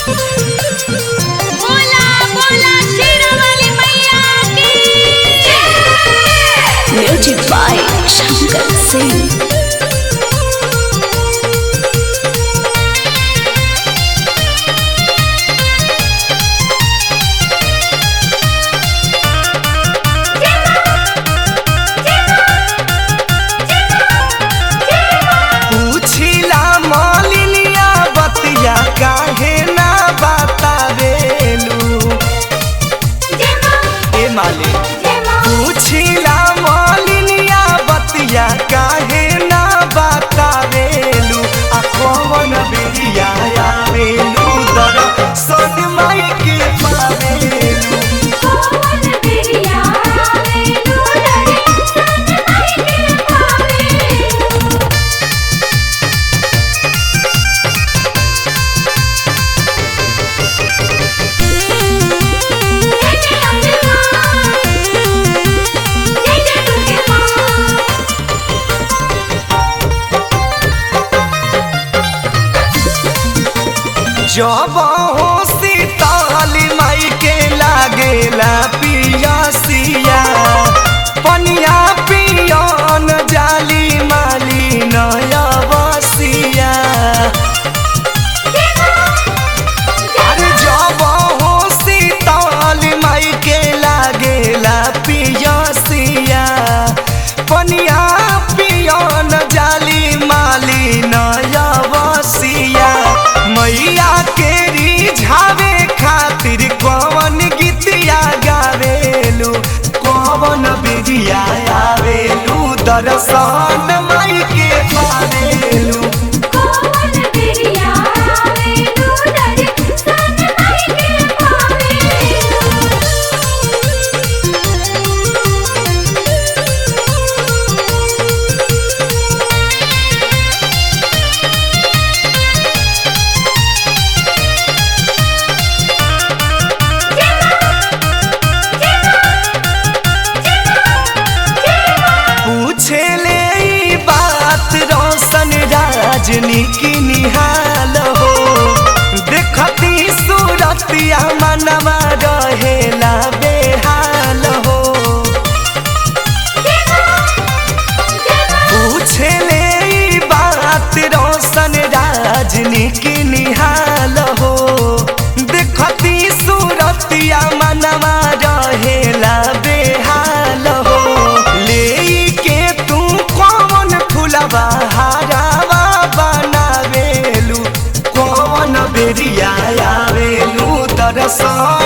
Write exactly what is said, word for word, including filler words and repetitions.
बोला बोला शेरावाली मैया की म्यूजिक बाय शंकर सिंह। पूछिला मालिनिया बतिया काहे ना बतावेलू ए मालिक। पूछिला मालिनिया बतिया काहे ना बतावेलू आ कौन बेरिया आवेलू दर सोन माई के पावेलू। कौन बेरिया आवेलू दरे सन माई के पावेलू। जय जय अम्बे मां, जय जय दुर्गे मां। जब हो सीताली माई के लागेला पियासिया पनिया पियन जाली माली नया बसिया। अरे जब हो सीताली माई के लागेला पियासिया पनिया पियन जाली माली नया बसिया। मैया के रिझावे खातिर कौन गीतिया गावेलू कौन बिजिया आवेलू दर्शन माई के पावेलू। कौन बेरिया आवेलू दरे सन माई के पावेलू। पूछे ले ई बात रोशन राजनी की निहाल हो देखती सूरतिया मनवा रहेला बेहाल हो। पूछे ले ई बात रोशन राजनी की निहाल हो देखती सूरतिया मनवा रहेला बेहाल हो। ले के तू कौन फुलवा हारावा बनावेलू कौन बेरिया आवेलू दर्शन